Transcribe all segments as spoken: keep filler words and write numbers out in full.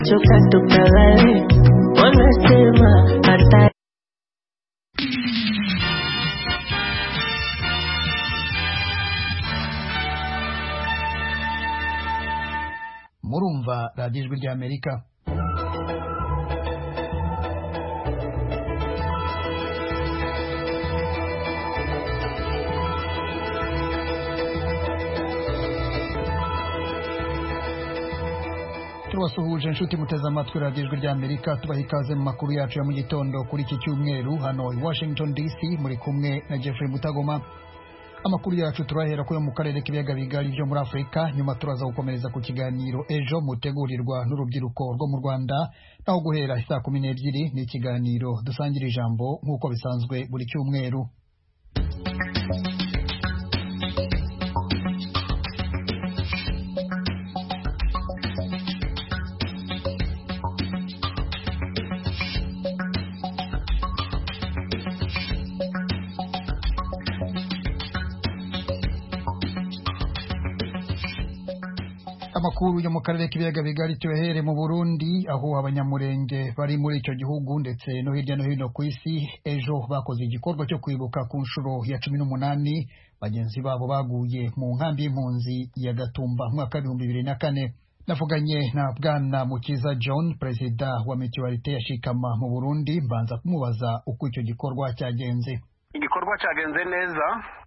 choka tukalale wanasema hata murumva radiyo ijwi ry'Amerika. Turabasuhuje inshuti muteze amatwi radiyo ijwi ry'Amerika, tubaha ikaze mu makuru yacu ya mu gitondo kuri iki cyumweru hano i Washington D C, muri kumwe na Jeffrey Mutagoma. Amakuru yacu turahera ko yo mu karere k'ibiyaga bigari byo muri Afrika, nyuma turaza gukomereza ku kiganiro ejo mutegurirwa n'urubyiruko rwo mu Rwanda, naho guhera saa kumi n'ebyiri ni ikiganiro dusangira ijambo nk'uko bisanzwe buri cyumweru. Amakuru yo mu karere k'ibiyaga bigari tuyahere mu Burundi, aho abanyamurenge bari muri icyo gihugu ndetse no hirya no hino ku isi ejo bakoze igikorwa cyo kwibuka ku nshuro ya cumi n'umunani bagenzi babo baguye mu nkambi y'impunzi ya Gatumba mu mwaka w'ibihumbi bibiri na kane. Navuganye na Bwana Mukiza John, perezida wa Mutualité ya Shikama mu Burundi, mbanza kumubaza uko icyo gikorwa cyagenze. Igikorwa cyagenze neza,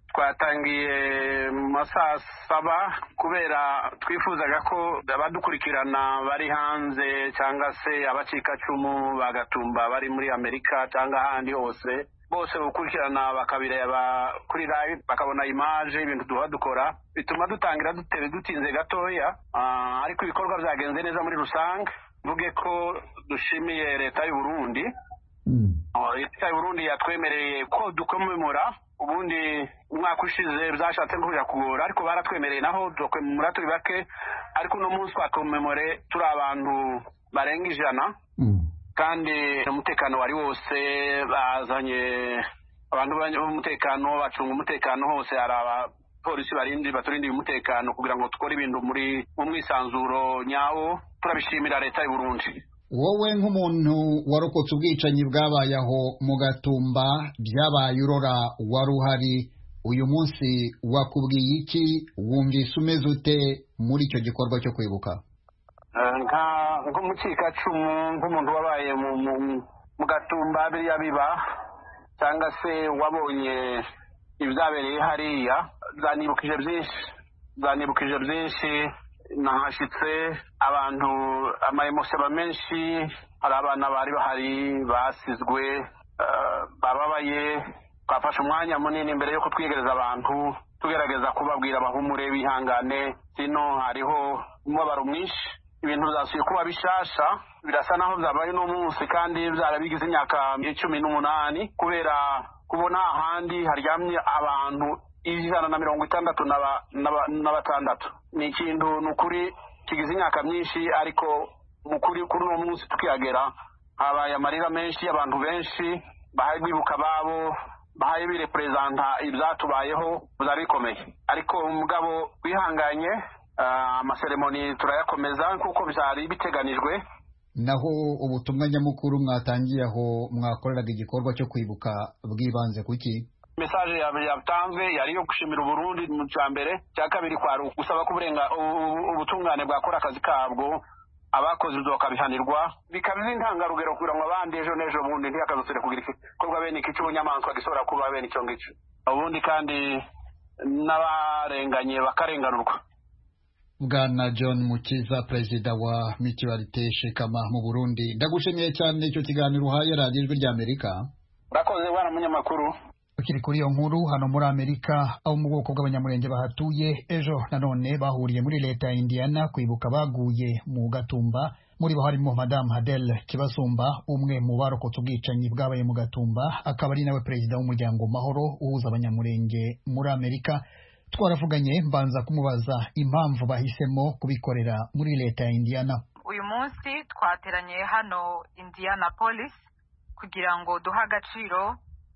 twatangiye mu masaha saba kubera twifuzaga ko abadukurikirana bari hanze cyangwa se abacikacumu bagatumba bari muri Amerika cyangwa ahandi hose bose gukurikirana bakabireba kuri live bakabona image ibintu duha dukora, bituma dutangira dutebe dutinze gatoya. Uh, ariko ibikorwa byagenze neza muri rusange. Mvuge ko dushimiye leta y'u Burundi. Mm. Uh, leta y'u Burundi yatwemereye ko dukomemora. Ubundi umwaka ushize byashatse kuja kugora, ariko baratwemereye naho dukomemora turi bake, ariko no munsi twakomemore turi abantu barenga ijana. Mm. Kandi umutekano wari wose, bazanye abantu b'umutekano bacunga umutekano hose, araba polisi barindi baturindi umutekano kugira ngo tukore ibintu muri mu mwisanzuro nyawo. Turabishimira leta y'u Burundi. Wowe nk'umuntu warokotse ubwicanyi bwabaye aho mu Gatumba, byabaye urora wari uhari, uyu munsi wakubwiye iki? Wumvise umeze ute muri icyo gikorwa cyo kwibuka? nka nk'umucikacumu, nk'umuntu wabaye mu Gatumba biriya biba cyangwa se wabonye ibyabereye hariya, zanibukije byinshi zanibukije byinshi nahashitse abantu amaemosiyo menshi. Hari abana bari bahari basizwe, uh, bababaye. Twafashe umwanya munini imbere yo kutwigereza abantu tugerageza kubabwira bahumure bihangane, sino hariho umubabaro mwinshi. Ibintu byasuye kuba bishasha, birasa naho byabaye no munsi kandi byarabigize imyaka cumi n'umunani, kubera kubona ahandi haryamye abantu ijana na mirongo itandatu na batandatu. Ni ikintu nukuri kigize imyaka myinshi, ariko mukuri kuri uno munsi tukiyagera habaye amarira menshi, abantu benshi bahaye bibuka babo, bahaye birepresenta ibyatubayeho, byari bikomeye. Ariko umugabo wihanganye, amaseremoni uh, turayakomeza kuko byari biteganijwe. Naho ubutumwa nyamukuru mwatangiye aho mwakoreraga igikorwa cyo kwibuka bwibanze kuki? Message yatanzwe yari yo gushimira Burundi mu cyambere, cya kabiri kwa gusaba kuburenga ubutungane bwakora akazi kabwo, abakoze zokabihanirwa bikabiza intangarugero kugira ngo abandi ejo nejo bundi ntiyakazosere kugira igikorwa bene iki cy'ubunyamaswa gisora kuba bene icyo ngico, ubundi kandi n'abarenganye bakarenganurwa. Bwana John Mukiza, perezida wa Mutualité Shikama mu Burundi, ndagushimiye cyane icyo kiganiro uhaye radiyo ijwi ry'Amerika. Urakoze bwana munyamakuru. Ukiri kuri iyo nkuru, hano muri Amerika aho mu bwoko bw'abanyamurenge bahatuye ejo nanone bahuriye muri leta ya Indiana kwibuka baguye mu Gatumba. Muri bo harimo Madame Hadel Kibasumba, umwe mu barokotse ubwicanyi bwabaye mu Gatumba, akaba ari nawe perezida w'umuryango Mahoro uhuza abanyamurenge muri Amerika. Twaravuganye mbanza kumubaza impamvu bahisemo kubikorera muri leta ya Indiana. Uyu munsi twateranye hano Indianapolis kugira ngo duha agaciro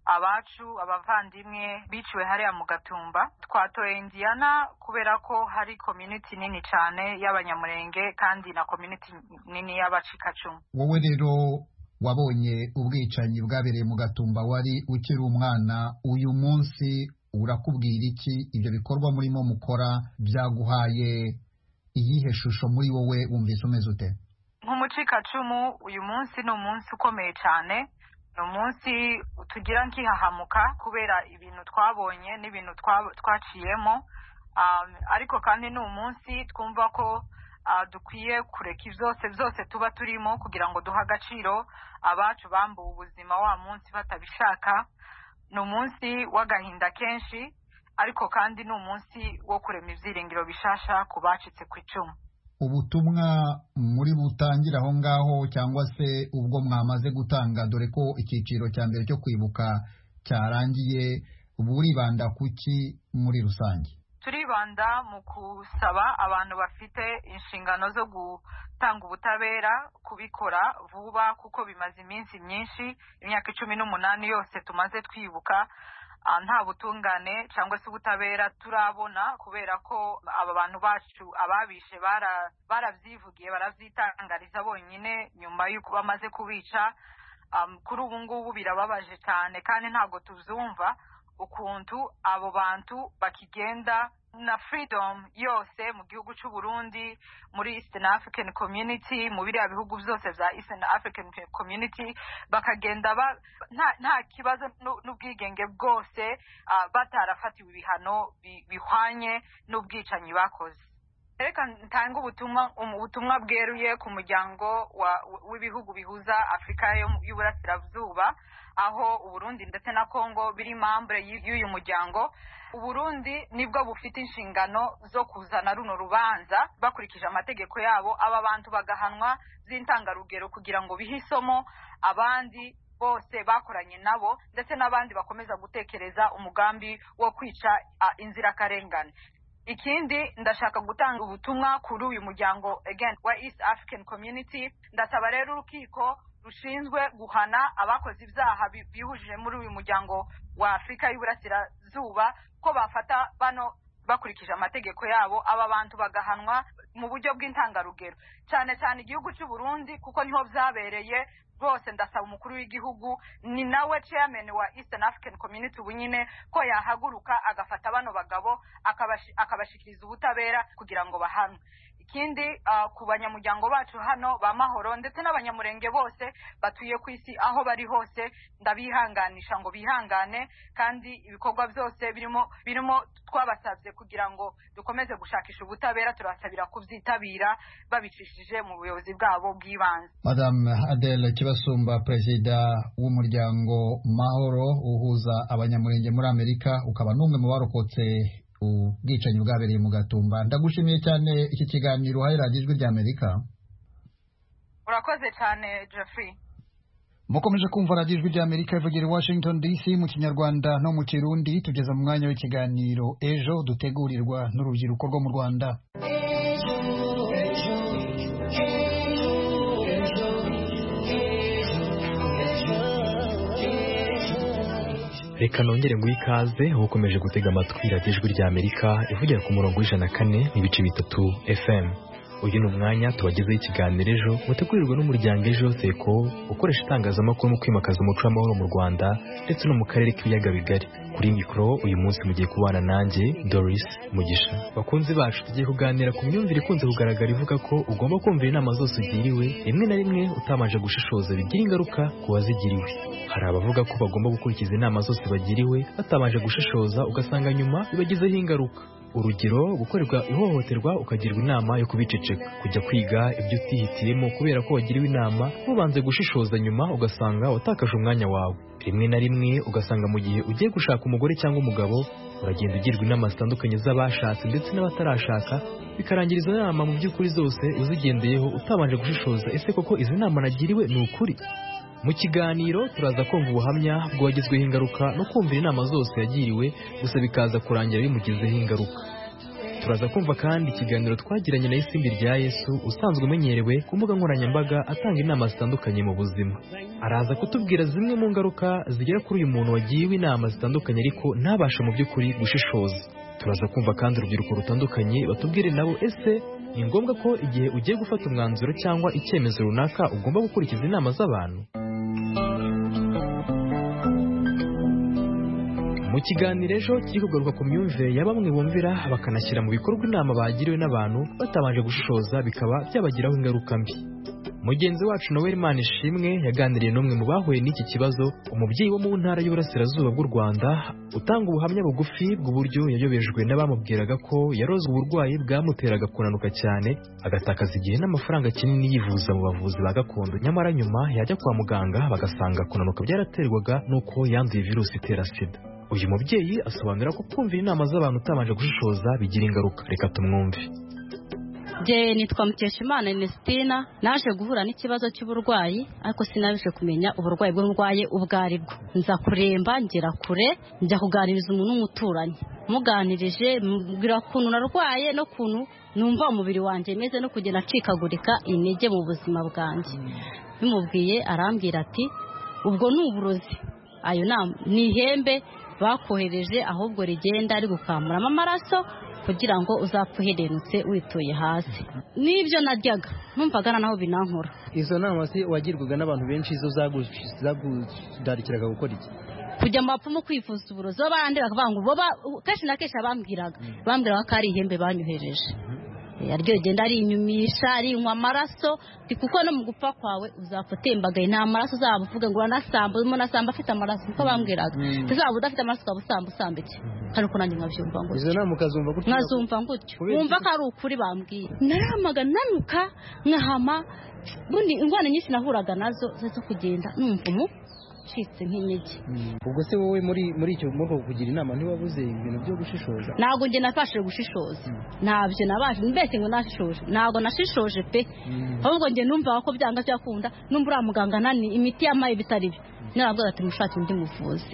abacu abavandimwe biciwe hariya mu Gatumba. Twatoye Indiana kubera ko hari community nini cyane y'abanyamurenge kandi na community nini y'abacikacumu. Wowe rero wabonye ubwicanyi bwabereye mu Gatumba wari ukiri umwana, uyu munsi urakubwira iki? Ibyo bikorwa murimo mukora byaguhaye iyihe shusho muri wowe? Wumvise umeze ute? Nk'umucikacumu uyu munsi ni umunsi ukomeye cyane, ni umunsi tugira nkihahamuka kubera ibintu twabonye n'ibintu twaciyemo, um, ariko kandi ni umunsi twumva ko uh, dukwiye kureka byose byose tuba turimo kugira ngo duha agaciro abacu bambuwe ubuzima wa munsi batabishaka. Ni umunsi w'agahinda kenshi, ariko kandi ni umunsi wo kurema ibyiringiro bishasha ku bacitse ku icumu. Ubutumwa muri butangira aho ngaho cyangwa se ubwo mwamaze gutanga, dore ko icyiciro cya mbere cyo kwibuka cyarangiye, buribanda kuki muri rusange? Turibanda mu kusaba abantu bafite inshingano zo gutanga ubutabera kubikora vuba, kuko bimaze iminsi myinshi, imyaka cumi n'umunani yose tumaze twibuka nta butungane cyangwa se ubutabera turabona, kubera ko aba bantu bacu ababishe baravyivugiye baravyitangariza bonyine nyuma y'uko bamaze kubica. Um, kuri ubu ngubu birababaje cyane, kandi ntabwo tuzumva ukuntu abo bantu bakigenda na freedom yose mu gihugu cy'u Burundi, muri Eastern African Community, mu biriya bihugu byose bya Eastern African Community, bakagenda ba, nta, nta kibazo n'ubwigenge bwose, uh, batarafatiwe ibihano bihwanye n'ubwicanyi bakoze. Reka ntanga ubutumwa ubutumwa bweruye ku muryango w'ibihugu bihuza Afrika y'Uburasirazuba, aho Uburundi ndetse na Kongo biri membre y'uyu muryango. Uburundi nibwo bufite inshingano zo kuzana runo rubanza bakurikije amategeko yabo, aba bantu bagahanwa z'intangarugero kugira ngo bihisomo abandi bose bakoranye nabo, ndetse n'abandi bakomeza gutekereza umugambi wo kwica uh, inzirakarengane. Ikindi ndashaka gutanga ubutumwa kuri uyu muryango again wa East African Community. Ndasaba rero urukiko rushinzwe guhana abakoze ibyaha bihujije muri uyu muryango wa Afrika y'Uburasirazuba ko bafata bano bakurikije amategeko yabo, aba bantu bagahanwa mu buryo bw'intangarugero, cyane cyane igihugu cy'u Burundi kuko niho byabereye. Rwose ndasaba umukuru w'igihugu ni nawe chairman wa Eastern African Community ubunyine ko yahaguruka agafata bano bagabo akabashikiriza ubutabera kugira ngo bahanwe. Ikindi uh, ku banyamuryango bacu hano ba Mahoro ndetse n'abanyamurenge bose batuye ku isi aho bari hose, ndabihanganisha ngo bihangane, kandi ibikorwa byose birimo birimo twabasabye kugira ngo dukomeze gushakisha ubutabera, turasabira kubyitabira babicishije mu buyobozi bwabo bw'ibanze. Madame Adele Kibasumba, Perezida w'umuryango Mahoro uhuza abanyamurenge muri Amerika, ukaba n'umwe mu barokotse ubwicanyi bwabereye mu Gatumba, ndagushimiye cyane iki kiganiro uhaye radiyo Ijwi ry'Amerika. Urakoze cyane Jeffrey. Mukomeje kumva radiyo Ijwi ry'Amerika ivugira i Washington D C mu Kinyarwanda no mu Kirundi. Tugeza mu mwanya w'ikiganiro Ejo dutegurirwa n'urubyiruko rwo mu Rwanda. Reka nongere ngo ikaze aho ukomeje gutega amatwi radiyo Ijwi ry'Amerika ivugira ku murongo w'ijana na kane n'ibice bitatu F M. Uyu ni umwanya tubagezeho ikiganiro Ejo mutegurirwa n'umuryango Ejo Seko ukoresha itangazamakuru mu kwimakaza umuco w'amahoro mu Rwanda ndetse no mu karere k'ibiyaga bigari. Kuri mikoro uyu munsi mugiye kubana nanjye Doris Mugisha. Bakunzi bacu tugiye kuganira ku myumvire ikunze kugaragara ivuga ko ugomba kumvira inama zose ugiriwe, rimwe na rimwe utamanje gushishoza bigira ingaruka ku wazigiriwe. Hari abavuga ko bagomba gukurikiza inama zose bagiriwe batabanje gushishoza, ugasanga nyuma bibagizeho ingaruka. Urugero, gukorerwa ihohoterwa ukagirwa inama yo kubiceceka, kujya kwiga ibyo utihitiyemo kubera ko wagiriwe inama mubanze gushishoza, nyuma ugasanga watakaje umwanya wawe. Rimwe na rimwe ugasanga mu gihe ugiye gushaka umugore cyangwa umugabo uragenda ugirwa inama zitandukanye z'abashatse ndetse n'abatarashaka, bikarangiriza inama mu by'ukuri zose uzigendeyeho utabanje gushishoza, ese koko izi nama nagiriwe ni ukuri? Mu kiganiro turaza kumva ubuhamya bw'uwagizweho ingaruka no kumvira inama zose yagiriwe, gusa bikaza kurangira bimugizeho ingaruka. turaza kumva kandi ikiganiro twagiranye na Isimbi rya Yesu usanzwe umenyerewe ku mbuga nkoranyambaga atanga inama zitandukanye mu buzima. Araza kutubwira zimwe mu ngaruka zigera kuri uyu muntu wagiwe inama zitandukanye ariko ntabashe mu by'ukuri gushishoza. Turaza kumva kandi urubyiruko rutandukanye batubwire nabo ese ni ngombwa ko igihe ugiye gufata umwanzuro cyangwa icyemezo runaka ugomba gukurikiza inama z'abantu. Mu kiganiro ejo kiri kugaruka ku myumvire ya bamwe bumvira bakanashyira mu bikorwa inama bagiriwe n'abantu batabanje gushishoza bikaba byabagiraho ingaruka mbi. Mugenzi wacu Noel Manishimwe yaganiriye n'umwe mu bahuye n'iki kibazo, umubyeyi wo mu ntara y'Uburasirazuba bw'u Rwanda utanga ubuhamya bugufi bw'uburyo yayobejwe n'abamubwiraga ko yarozwe uburwayi bwamuteraga kunanuka cyane agatakaza igihe n'amafaranga kinini yivuza mu bavuzi ba gakondo, nyamara nyuma yajya kwa muganga bagasanga kunanuka byaraterwaga n'uko yanduye virusi itera sida. Uyu mubyeyi asobanura ko kumvira inama z'abantu utabanje gushishoza bigira ingaruka. Reka tumwumve. Je nitwa Mukeshimana Ernestina, naje guhura n'ikibazo cy'uburwayi ariko sinabije kumenya uburwayi bwo ndwaye ubwari bwo. Nza kuremba ngera kure njya kuganiriza umuntu umuturanye. Muganirije mbwira kuntu narwaye no kuntu numva umubiri wanje meze no kugenda acikagurika intege mu buzima bwanjye. Bimubwiye arambwira ati ubwo ni uburozi. Ayo nama ni ihembe bakohereje ahubwo rigenda ari gukamuramo amaraso kugira ngo uzapfuherenutse wituye hasi. Nibyo naryaga numvaga naho binankora. Izo nama se wagirwaga n'abantu benshi zo zagudarikiraga gukora iki? Kujya mu bapfumu kwivuza uburozi abandi bakavuga ngo boba kashi na keshi bambwiraga bambwiraga ko ari ihembe banyohereje. Yaryo rigenda ari inyumisha ari inywa amaraso kuko no mu gupfa kwawe uzapfutembagaye nta maraso uzabuvuga ngo nasamba mo nasamba afite amaraso kuko bambwiraga tuzaba udafite amaraso ukabusamba usambike kandi uko nanjye nkabyumva ngo izo nama ukazumva gutyo nkazumva gutyo wumva ko ari ukuri bambwiye naramaga nanuka nkahama bundi ingwane nyinshi nahuraga nazo zo kugenda numva mu citse nk'intege. Ubwo se wowe muri muri icyo muri kugira inama ntiwabuze ibintu byo gushishoza? Nago nge nafashe gushishoza ntabyo nabaje mbese ngo nashishoje nago nashishoje pe ahubwo nge numva ko byanga byakunda numva ura muganga nani imiti yamaye bitari byo nabwo ati mushake undi muvuzi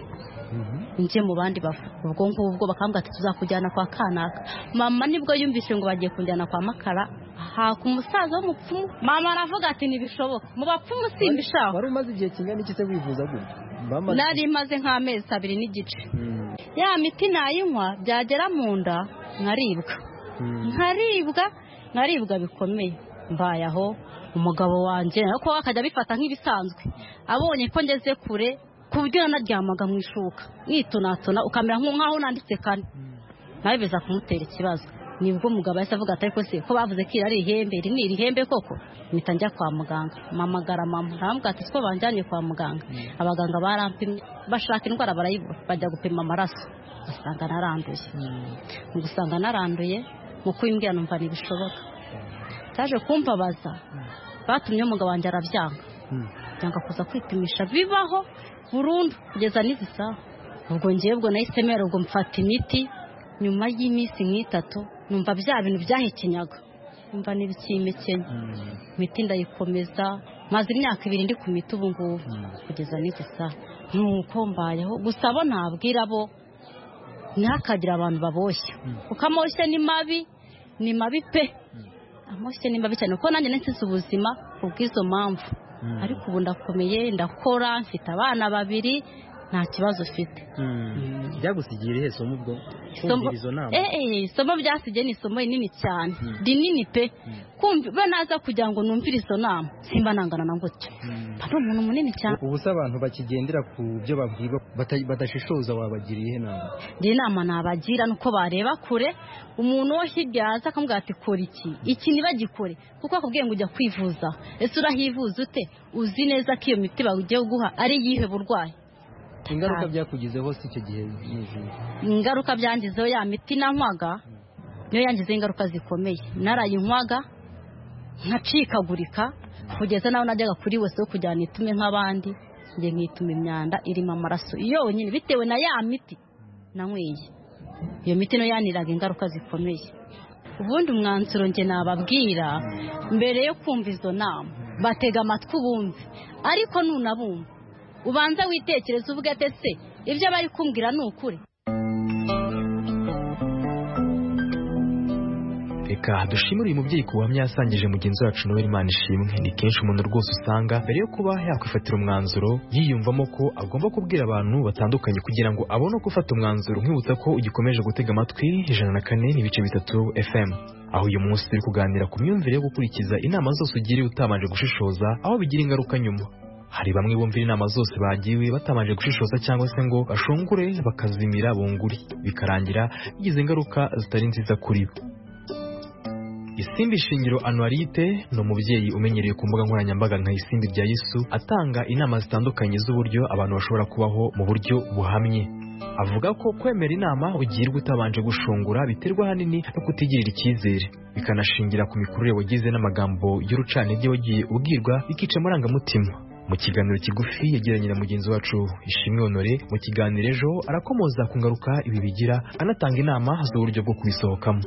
nje mu bandi bafu ubwo ngubwo bakambwa ati tuzakujyana kwa kanaka. Mama nibwo yumvise ngo bagiye kunjyana kwa Makara ha ku musaza w'umupfumu. Mama aravuga ati nibishoboka mu bapfumu simbishaka. Wari umaze igihe kingana iki se wivuza gutyo? Nari maze nk'amezi abiri n'igice. Ya miti nayinywa byagera mu nda nkaribwa nkaribwa nkaribwa bikomeye. Mbayaho umugabo wanje nako akajya bifata nk'ibisanzwe abonye ko ngeze kure kubwira naryamaga mu ishuka nitunatuna ukamera nk'aho nanditse kane nawe biza kumutera ikibazo. Nibwo umugabo yahise avuga ati ariko se ko bavuze ko iri ihembe iri ni ihembe koko mpita njya kwa muganga mamagara mama arambwira ati two banjyanye kwa muganga. Abaganga barampimye bashaka indwara barayibura bajya gupima amaraso basanga naranduye. Mu gusanga naranduye mu kwimbwira numva ntibishoboka cyaje kumbabaza batumye umugabo wanjye arabyanga byanga kuza kwipimisha bibaho burundu kugeza n'izisa. Ubwo ngiye ubwo nahise mera ubwo mfata imiti nyuma y'iminsi nk'itatu numva bya bintu byahekenyaga numva n'ibikimekenya imiti ndayikomeza maze imyaka ibiri ndi ku miti ubu ngubu kugeza n'izisa. Nuko mbayeho gusa bo ntabwira bo ntihakagira abantu baboshye kuko amoshye ni mabi ni mabi pe amoshye ni mabi cyane kuko nanjye nsize ubuzima kubw'izo mpamvu ariko ubu ndakomeye ndakora mfite abana babiri nta kibazo ufite. Byagusigiye irihe somo ubwo kumvira izo nama? Eh eh isomo byasigiye ni isomo rinini cyane rinini pe kumva naza kugira ngo numvire izo nama simba nangana na gutyo ari umuntu munini cyane. Ubu se abantu bakigendera ku byo babwirwa badashishoza wabagiriye inama? Ndi inama nabagira nuko bareba kure umuntu wo hirya aza akambwira ati kora iki iki nibagikore kuko akubwiye ngo ujya kwivuza ese urahivuza ute uzi neza ko iyo miti bagiye guha ari yihe burwayi. Ingaruka byakugizeho si icyo gihe n'izi ingaruka byangizeho ya miti nanywaga niyo yangizeho ingaruka zikomeye. Narayinywaga nkacikagurika kugeza naho najyaga kuri wese wo kujyana itume nk'abandi nge nkituma imyanda irimo amaraso yonyine bitewe na ya miti nanyweye. Iyo miti no yaniraga ingaruka zikomeye. Ubundi umwanzuro nge nababwira mbere yo kumva izo nama batega amatwi ubumve ariko nunabumva ubanza witekereza uvuga ati se ibyo bari kumbwira ni ukuri. reka dushimire uyu mubyeyi ku buhamya yasangije mugenzi wacu Noel Manishimwe. Ni kenshi umuntu rwose usanga mbere yo kuba yakwifatira umwanzuro yiyumvamo ko agomba kubwira abantu batandukanye kugira ngo abone uko ufata umwanzuro. Nkwibutsa ko ugikomeje gutega amatwi ijana na kane n'ibice bitatu F M, aho uyu munsi turi kuganira ku myumvire yo gukurikiza inama zose ugiriwe utabanje gushishoza, aho bigira ingaruka nyuma. Hari bamwe bumvira inama zose bagiwe batabanje gushishoza cyangwa se ngo bashungure bakazimira bunguri, bikarangira bigize ingaruka zitari nziza kuri bo. Isimbi Shingiro Anuarite ni umubyeyi umenyereye ku mbuga nkoranyambaga nka Isimbi rya Yesu, atanga inama zitandukanye z'uburyo abantu bashobora kubaho mu buryo buhamye. Avuga ko kwemera inama ugirwa utabanje gushungura biterwa hanini no kutigirira icyizere, bikanashingira ku mikurire wagize n'amagambo y'urucanege wagiye ubwirwa bikica amarangamutima. Mu kiganiro kigufi yagiranye na mugenzi wacu Ishimwe Honore mu kiganiro ejo, arakomoza ku ngaruka ibi bigira, anatanga inama z'uburyo bwo kubisohokamo.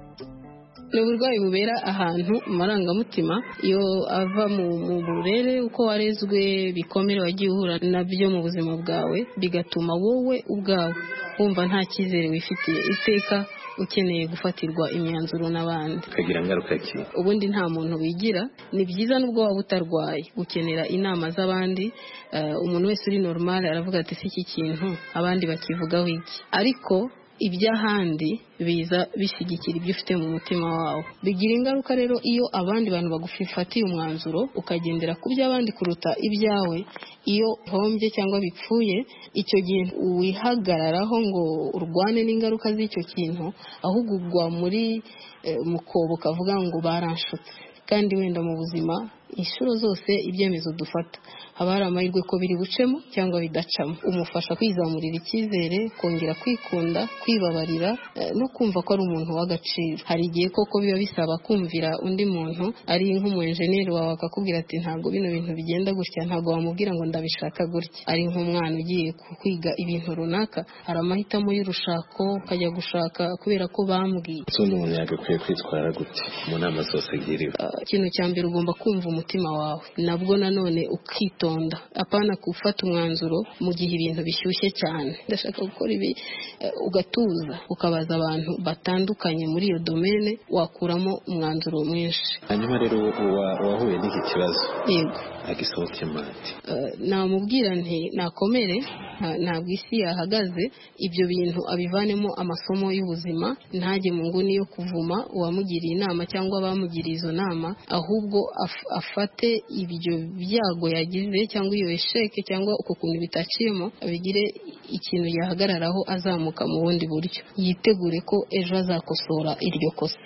Ni uburwayi bubera ahantu marangamutima iyo ava mu burere uko warezwe, bikomere wagiye uhura nabyo mu buzima bwawe, bigatuma wowe ubwawe wumva nta cyizere wifitiye, iteka ukeneye gufatirwa imyanzuro n'abandi. Kagira ngaruka ki? Ubundi nta muntu wigira. Ni byiza nubwo waba utarwaye gukenera inama z'abandi. Uh, umuntu wese uri normal aravuga ati si iki kintu abandi bakivugaho iki, ariko iby'ahandi biza bishyigikira ibyo ufite mu mutima wawe. Bigira ingaruka rero iyo abandi bantu bagufatiye umwanzuro ukagendera ku by'abandi kuruta ibyawe. Iyo hombye cyangwa bipfuye, icyo gihe wihagararaho ngo urwane n'ingaruka z'icyo kintu, ahubwo ugwa muri eh, mukobo kavuga ngo baranshutse. Kandi wenda mu buzima inshuro zose ibyemezo dufata haba hari amahirwe ko biri bucemo cyangwa bidacamo. Umufasha kwizamurira icyizere, kongera kwikunda, kwibabarira no kumva ko ari umuntu w'agaciro. Hari igihe koko biba bisaba kumvira undi muntu, ari nk'umuenjeneri wawe akakubwira ati ntabwo bino bintu bigenda gutya, ntabwo wamubwira ngo ndabishaka gutya. Ari nk'umwana ugiye kwiga ibintu runaka, hari amahitamo y'urushako ukajya gushaka kubera ko bambwiye. Undi umuntu yagakwiye kwitwara gute mu nama zose agiriwe? Ikintu cya mbere ugomba kumva umutima wawe, nabwo nanone ukitonda, apana gufata umwanzuro mu gihe ibintu bishyushye cyane. Ndashaka gukora ibi, uh, ugatuza ukabaza abantu batandukanye muri iyo domene, wakuramo umwanzuro mwinshi. Hanyuma rero wahuye n'iki kibazo, yego agisohoke mate, uh, namubwira nti nakomere, ntabwo isi yahagaze, ibyo bintu abivanemo amasomo y'ubuzima, ntajye mu nguni yo kuvuma uwamugiriye inama cyangwa abamugiriye izo nama, ahubwo af- afate ibyo byago yagize cyangwa iyo esheke cyangwa uko kuntu bitaciyemo, abigire ikintu yahagararaho azamuka mu bundi buryo, yitegure ko ejo azakosora iryo kosa.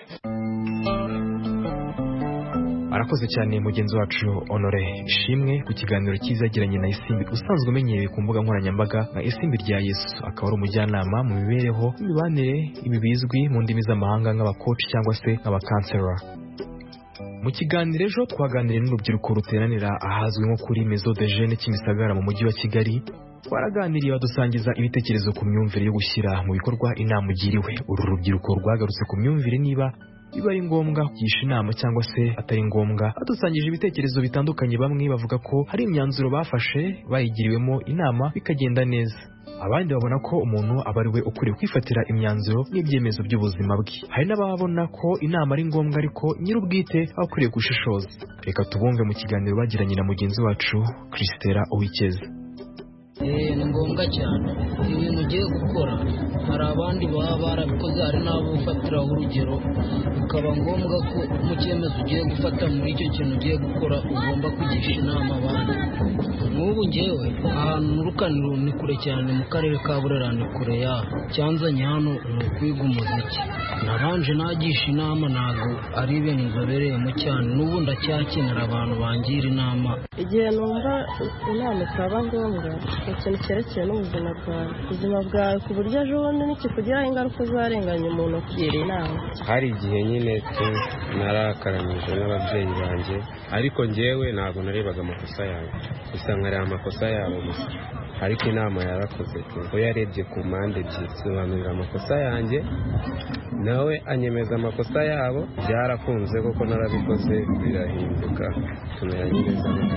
Arakoze cyane mugenzi wacu Honore Ishimwe ku kiganiro cyizagiranye na Isimbi, usanzwe umenyereye ku mbuga nkoranyambaga nka Isimbi rya Yesu. Akaba ari umujyanama mu mibereho n'imibanire, ibi bizwi mu ndimi z'amahanga nk'abakoci cyangwa se nk'abakansera. Mu kiganiro ejo twaganiriye n'urubyiruko ruteranira ahazwi nko kuri Maison de Jeunes Kimisagara mu mujyi wa Kigali. Twaraganiriye badusangiza ibitekerezo ku myumvire yo gushyira mu bikorwa inama ugiriwe. Uru rubyiruko rwagarutse ku myumvire niba biba ari ngombwa kugisha inama cyangwa se atari ngombwa. Badusangije ibitekerezo bitandukanye, bamwe bavuga ko hari imyanzuro bafashe bayigiriwemo inama bikagenda neza, abandi babona ko umuntu aba ari we ukwiriye kwifatira imyanzuro n'ibyemezo by'ubuzima bwe. Hari n'ababona ko inama ari ngombwa ariko nyir'ubwite aba akwiriye gushishoza. Reka tubumve mu kiganiro bagiranye na mugenzi wacu Christella Uwikeza. Eh, ni ngombwa cyane ibintu ugiye gukora, hari abandi baba barabikoze, hari n'abo ufatiraho urugero, bikaba ngombwa ko mu cyemezo ugiye gufata muri icyo kintu ugiye gukora ugomba kugisha inama abandi. Nk'ubu ngewe ahantu n'urukaniro ni kure cyane, mu karere ka Burera ni kure yaho, cyanzanye hano ni ukwiga umuziki. Nabanje nagisha inama, ntabwo ari ibintu nzobereyemo cyane, n'ubu ndacyakenera abantu bangira inama. Igihe numva inama itaba ngombwa, ikintu cyerekeye n'ubuzima bwawe ubuzima bwawe ku buryo ejo bundi nikikugiraho ingaruka uzarenganya umuntu ukugira inama. Hari igihe nyine narakaranije n'ababyeyi banjye, ariko njyewe ntabwo narebaga amakosa yawe, gusa nkareba amakosa yabo gusa, ariko inama yarakoze kuko yarebye ku mpande ebyiri, sobanurira amakosa yanjye nawe anyemeza amakosa yabo. Byarakunze kuko narabikoze birahinduka, tumeranye neza.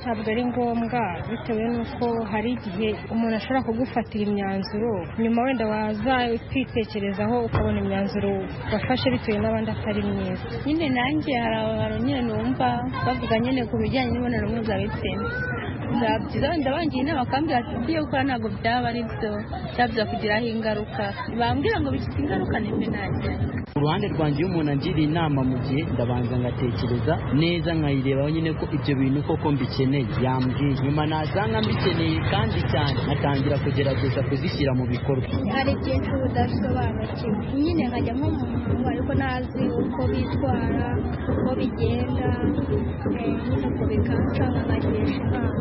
ntabwo ari ngombwa bitewe n'uko hari igihe umuntu ashobora kugufatira imyanzuro nyuma wenda waza kwitekerezaho ukabona imyanzuro wafashe bitewe n'abandi atari myiza. Nyine nanjye hari abantu nyine numva bavuga nyine ku bijyanye n'imibonano mpuzabitsina byiza wenda bangiye inama bakambwira ati ibyo gukora ntabwo byaba ari byo byabyiza kugiraho ingaruka bambwira ngo bifite ingaruka nimbe nagira. Ku ruhande rwanjye iyo umuntu angiriye inama mu gihe ndabanza ngatekereza neza nkayirebaho nyine ko ibyo bintu koko mbikeneye yambwiye nyuma nasanga mbikeneye kandi cyane atangira kugerageza kuzishyira mu bikorwa. Hari byinshi udasobanukiwe nyine nkajya nko mu muntu ariko ntazi uko bitwara uko bigenda nyine uko bikancanga nkagisha inama.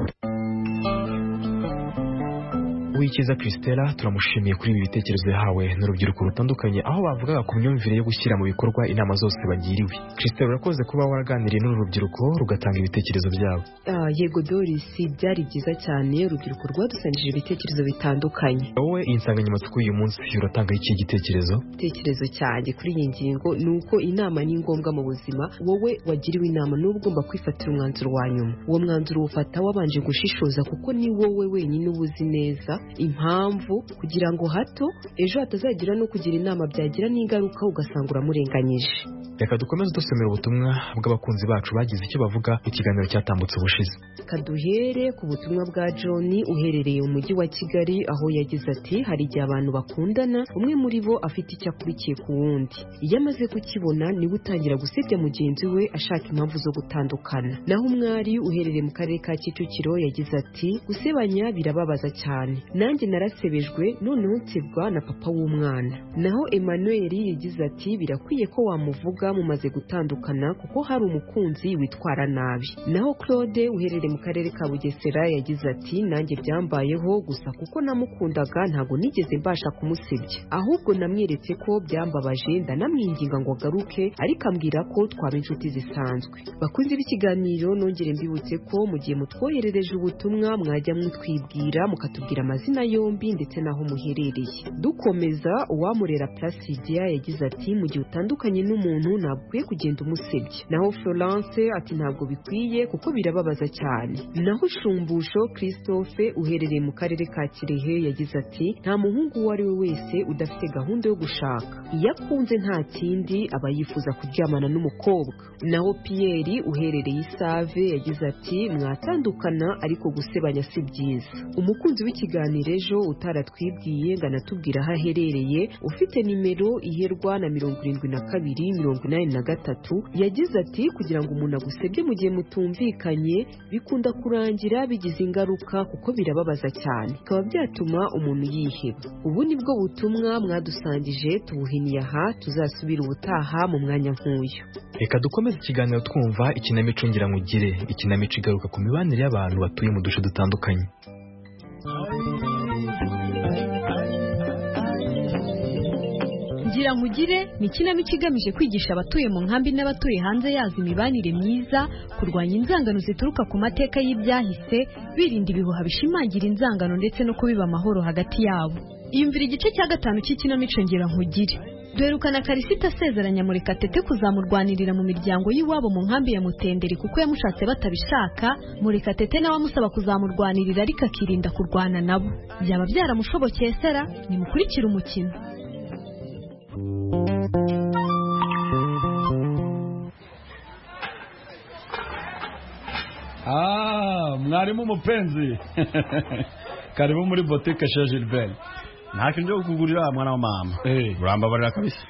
Uwikiza Christella turamushimiye kuri ibi bitekerezo yahawe n'urubyiruko rutandukanye aho bavugaga ku myumvire yo gushyira mu bikorwa inama zose bagiriwe. Christella urakoze kuba waraganiriye n'uru rubyiruko rugatanga ibitekerezo byabo. Ah, yego Doris, byari byiza cyane urubyiruko rwadusangije ibitekerezo bitandukanye. Wowe iyi nsanganyamatsiko y'uyu munsi uratanga iki gitekerezo? Igitekerezo cyanjye kuri iyi ngingo ni uko inama ni ngombwa mu buzima. Wowe wagiriwe inama n'uba ugomba kwifatira umwanzuro wa nyuma. Uwo mwanzuro ufata wabanje gushishoza kuko ni wowe wenyine ubuzi neza impamvu kugira ngo hato ejo hatazagira no kugira inama byagira n'ingaruka ugasanga uramurenganyije. Reka dukomeze dusomera ubutumwa bw'abakunzi bacu bagize icyo bavuga ikiganiro cyatambutse ubushize. Kaduhere ku butumwa bwa John uherereye mu mujyi wa Kigali aho yagize ati hari igihe abantu bakundana umwe muri bo afite icyo akurikiye ku wundi iyo amaze kukibona niwe utangira gusebya mugenzi we ashaka impamvu zo gutandukana. Naho umwari uherereye mu karere ka Kicukiro yagize ati gusebanya birababaza cyane nanjye narasebejwe noneho nsebwa na papa w'umwana. Naho Emmanuel yagize ati birakwiye ko wamuvuga mumaze gutandukana kuko hari umukunzi witwara nabi. Naho Claude uherereye mu karere ka Bugesera yagize ati nanjye byambayeho gusa kuko namukundaga ntago nigeze mbasha kumusebya ahubwo namweretse ko byambabaje ndanamwinginga ngo garuke ariko ambwira ko twaba inshuti zisanzwe. Bakunze b'ikiganiro nongere mbibutse ko mu gihe mutwoherereje ubutumwa mwajya mwitwibwira mukatubwira amazina yombi ndetse naho muherereye. Dukomeza uwamurera Placidia yagize ati mu gihe utandukanye n'umuntu ntabwo ukwiye kugenda umusebya. Naho Florence ati ntabwo bikwiye kuko birababaza cyane. Naho Shumbusho Christophe uherereye mu karere ka Kirehe yagize ati nta muhungu uwo ari we wese udafite gahunda yo gushaka iyo akunze nta kindi aba yifuza kuryamana n'umukobwa. Naho Pierre uherereye Isave yagize ati mwatandukana ariko gusebanya si byiza. Umukunzi w'ikiganiro ejo utaratwibwiye nganatubwira aho aherereye ufite nimero iherwa na mirongo irindwi na kabiri mirongo inani na gatatu yagize ati kugira ngo umuntu agusebye mu gihe mutumvikanye bikunda kurangira bigize ingaruka kuko birababaza cyane bikaba byatuma umuntu yiheba. Ubu nibwo butumwa mwadusangije tubuhiniye aha tuzasubira ubutaha mu mwanya nk'uyu. Reka dukomeze ikiganiro twumva ikinamico ngira nkugire. Ikinamico igaruka ku mibanire y'abantu batuye mu duce dutandukanye. Ngira nkugire ni ikinamico igamije kwigisha abatuye mu nkambi n'abatuye hanze yazo imibanire myiza, kurwanya inzangano zituruka ku mateka y'ibyahise, birinda ibihuha bishimangira inzangano ndetse no kubiba amahoro hagati yabo. Iyumvira igice cya gatanu cy'ikinamico ngira nkugire. Duherukana Karisita asezeranya Murekatete kuzamurwanirira mu miryango y'iwabo mu nkambi ya Mutenderi kuko yamushatse batabishaka. Murekatete nawe amusaba kuzamurwanirira ariko akirinda kurwana nabo. Byaba byaramushobokeye sera? Nimukurikire umukino. Ah, mwarimu mupenzi. Karibu muri boutique chez Gilbert. Nta kintu cyo kugurira mwana wa mama. Eh, urambabarira kabisa.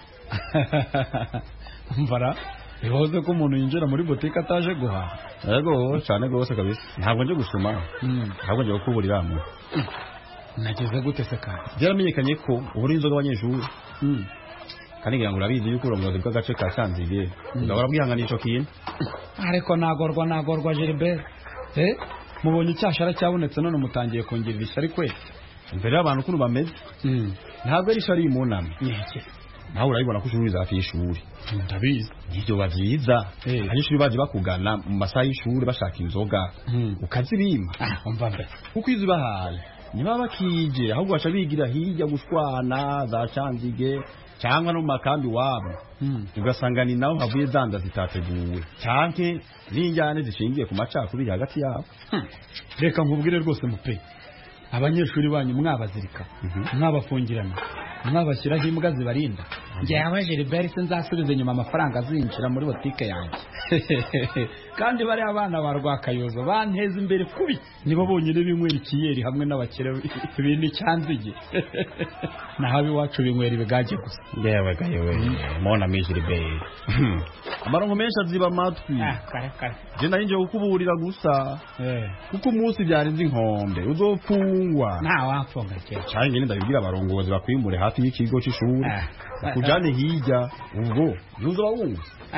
Mvara, ihoze ko umuntu yinjira muri boutique ataje guhaha. Yego, cyane gose kabisa. Ntabwo nje gusoma. Ntabwo nje kuburira mu. Nageze gute se kandi? Byaramenyekanye ko uburi inzoga abanyeshuri. Mm. Kandi ngira ngo urabizi yuko urongozi bw'agace ka Kanzigiye. Ndabara bwihanganisho kintu. Ariko nagorwa nagorwa Gilbert. Eh? Mubonye icyashara cyabonetse none mutangiye kongera ishyari kwe. Mbere y'abantu kuno bameze. Mm. Ntabwo ari shari imuname. Yeke. Nawe urabibona ko ishuri zafi y'ishuri. Ndabizi. Nibyo baziza. Abanyeshuri baje bakugana mu masaha y'ishuri bashaka inzoga. Mm. Ukazibima. Ah, umva mbe. Kuko izibahaye. Niba bakije ahubwo baca bigira hirya gushwana za Canzige cyangwa no mu makambi wabo ugasanga ni naho havuye zanda zitateguwe cyane n'injyane zishingiye ku macakubiri hagati yabo. Reka nkubwire rwose mupe, abanyeshuri banyu mwabazirika mwabafungirana mwabashyiraho imbwa zibarinda. Njye yawe Gilbert nzasubiza inyuma amafaranga azinjira muri botike yanjye. Kandi bari abana ba Rwakayozo banteza imbere kubi, nibo bonyine binywera ikiyeri hamwe n'abakire ibindi cyanzige. Nahabi wacu binywera ibigage gusa. Yewe gayewe mona mi Gilbert. Amarongo menshi aziba amatwi. Kare kare. Je nari nje kukuburira gusa. Eh. Kuko umunsi byarenze inkombe uzofungwa. Nta wamfunga cyane. Cyane nyine ndabibwira abarongozi bakwimbure hafi y'ikigo cy'ishuri. Kujane hirya ubwo nuzo bawungu.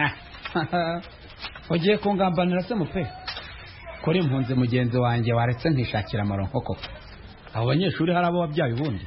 Ogiye kungambanira se mupe. Kore impunzi mugenzi wanjye waretse nkishakira amaronko koko. Abo banyeshuri hari abo babyaye ubundi.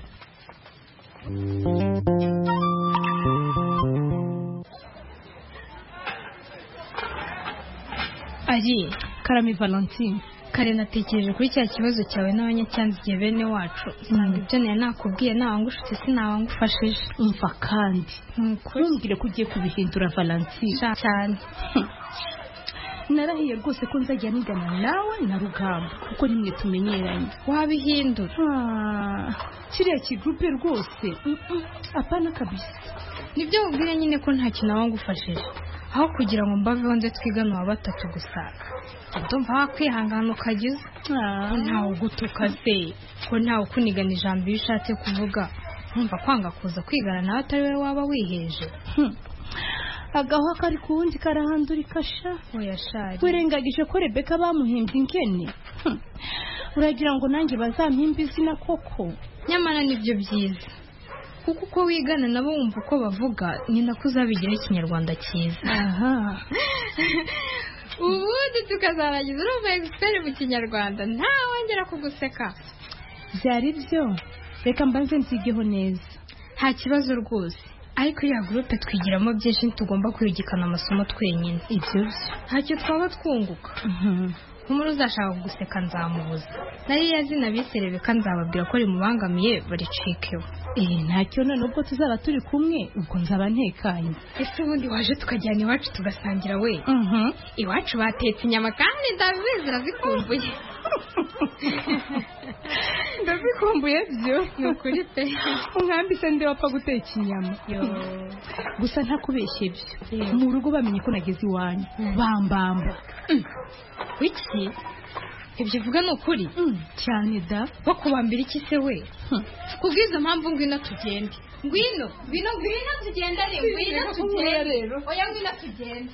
Ari Karami Valentine, kare natekereje kuri cya kibazo cyawe n'abanyacyanzige bene wacu. Nsanga ibyo nari nakubwiye nawangushutse sinawangufashije. Umva kandi ntumbwire ko ugiye kubihindura Valentine cyane. Narahiye rwose ko nzajya nigana nawe na Rugamba kuko nimwe tumenyeranye. Wabihindura kiriya kigrupe rwose apana kabisa. Nibyo ubwire nyine ko nta kintu wangufashije, aho kugira ngo mbaveho nze twigana wa batatu gusa. Ndumva wakwihangana ukagize ntawe ugutuka se, ko ntawe ukuniganira ijambo iyo ushatse kuvuga. Ntumva kwanga kuza kwigana nawe atari wowe waba wiheje. Agaho kari kuwundi karahandurika sha. Oya shari, wirengagije ko Rebeka bamuhimbye inkene. Uragira ngo nanjye bazampimba izina koko? Nyamara nibyo byiza, kuko uko wigana nabo wumva uko bavuga ni nako uzabigira ikinyarwanda cyiza. Aha. Ubundi tukazarangiza urumva expert mu kinyarwanda nta wongera kuguseka. Byari byo, reka mbanze nzigeho neza. Nta kibazo rwose, ariko ya groupe twigiramo byinshi ntitugomba kwigikana amasomo twenyine. Ibyo ntacyo twaba twunguka. Nk'umuntu uzashaka kuguseka nzamubuza, nari yazina biserebeka nzababwira ko rimubangamiye baricikeho. Eh, ntacyo none ubwo tuzaba turi kumwe ubwo nzaba ntekanye. Ese ubundi waje tukajyana iwacu tugasangira we? Iwacu batetse inyama kandi ndabizi razikumbuye. Ndabikumbuye byo nukuri pe. Unkambise ndi wapfa guteka inyama. Gusa ntakubeshye byo, mu rugo bamenye ko nageze iwanyu bambamba. Wiki ibyo uvuga ni ukuri cyane da. bakubambira iki se we? Kubwiza mpamvu ngwino tugende. Ngwino ngwino ngwino tugenda re ngwino tugende. Oya ngwino tugende.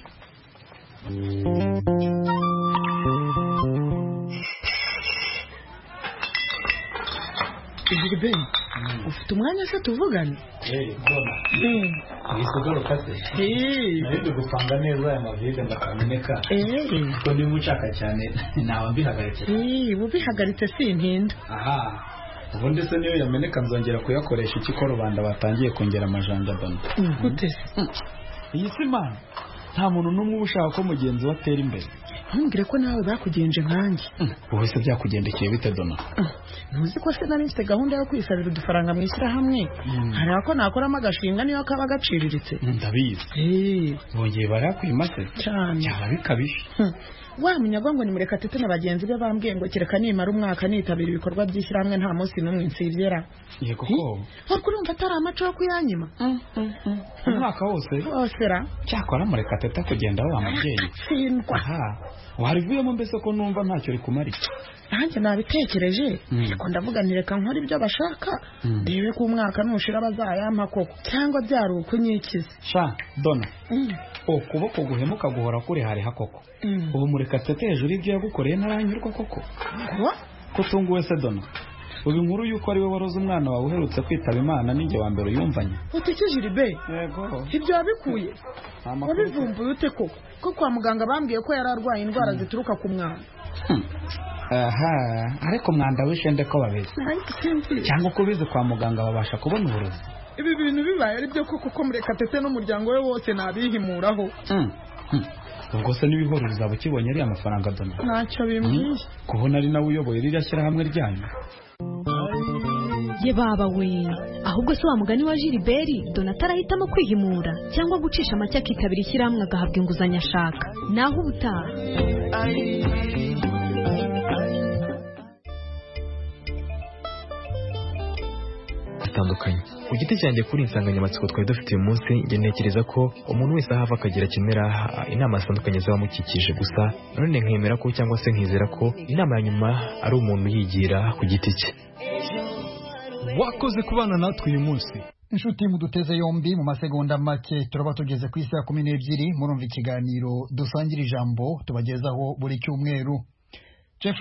Gilbert, ufite umwanya se tuvugane? Eh, mbona. Eh. Nisogoro kase. Eh. Nari gupanga neza aya mavide ndakameneka. Eh. Ko ndi mucaka cyane nawe mbihagaritse. Eh, ubihagaritse sintinda. Aha. Ubundi se niyo yameneka nzongera kuyakoresha iki ko rubanda batangiye kongera amajanja dano. Gute? Iyi si man. Nta muntu numwe ushaka ko mugenzi we atera imbere. Ntumbwire ko nawe bakugenje nkanjye. Wowe se byakugendekeye bite dona? Ntuzi ko se nari mfite gahunda yo kwisabira udufaranga mu ishyirahamwe. Hari ako nakoramo agashinga niyo kaba gaciriritse. Ndabizi. Eh, bongeye barakwimase cyane. Cyaba bikabije. Wamenya ngo ni Murekatete na bagenzi be bambwiye ngo kereka nimara umwaka nitabira ibikorwa by'ishyirahamwe nta munsi n'umwe nsibyera. Yego ko. Ariko urumva atari amaco yo kuyanyima. Umwaka wose. Osera. Cyakora Murekatete kugenda wa mabyeyi. Sindwa. Aha. Warivuyemo mbese ko numva ntacyo rikumari. Nanjye nabitekereje. Ko ndavuga ntireka nkora ibyo bashaka. Dewe ku mwaka nushira bazayampa koko. Cyangwa byari ukunyikiza. Sha, dona. Ukuboko guhemuka guhora kuri hari hakoko. Ubu Murekatete hejuru y'ibyo yagukoreye naranyurwa koko. Kuba ko tunguwe se dona. Ubu inkuru yuko ari we waroze umwana wawe uherutse kwitaba Imana ninjye wa mbere yumvanye. Utikije ribe. Yego. Ibyo wabikuye. Wabivumbuye ute koko? Ko kwa muganga bambwiye ko yari arwaye indwara zituruka ku mwanda. Aha, ariko mwanda wishende ko babeze. Cyangwa ko bize kwa muganga babasha kubona uburozi. Ibi bintu bibaye ari byo koko ko Murekatete n'umuryango we wose nabihimuraho. Ubwo se n'ibihoro bizaba kibonye ari amafaranga dona. Ntacyo bimbwiye. Kubona ari nawe uyoboye ririya shyirahamwe ryanyu. ye baba we ahubwo se wa mugani wa Gilbert Donata arahitamo kwihimura cyangwa gucisha make akitabira ishyirahamwe agahabwa inguzanyo ashaka naho ubutaha. Atandukanye ku giti cyanjye kuri insanganyamatsiko twari dufite uyu munsi njye ntekereza ko umuntu wese ahava akagira akenera inama zitandukanye z'abamukikije gusa none nkemera ko cyangwa se nkizera ko inama ya nyuma ari umuntu yigira ku giti cye. Wakoze kubana natwe uyu munsi inshuti muduteze yombi mu masegonda make turaba tugeze ku isaha kumi n'ebyiri murumva ikiganiro dusangira ijambo tubagezaho buri cyumweru.